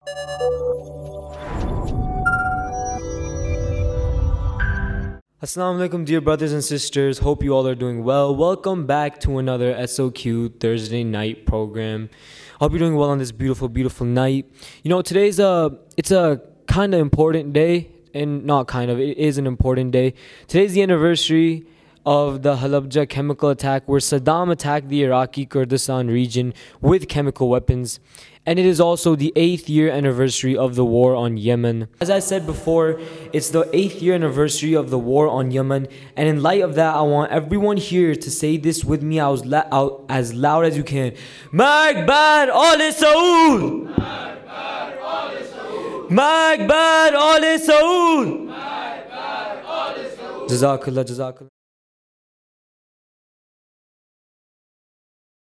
Assalamu alaikum, dear brothers and sisters. Hope you all are doing well. Welcome back to another SOQ Thursday night program. Hope you're doing well on this beautiful, beautiful night. You know, today's it's a kind of important day, and not kind of, it is an important day. Today's the anniversary of the Halabja chemical attack, where Saddam attacked the Iraqi Kurdistan region with chemical weapons. And it is also the 8th year anniversary of the war on Yemen. As I said before, it's the 8th year anniversary of the war on Yemen. And in light of that, I want everyone here to say this with me out as loud as you can. Makbar Al Saud! Makbar Al Saud! Makbar Al Saud! Makbar Al Saud! Jazakallah, Jazakallah.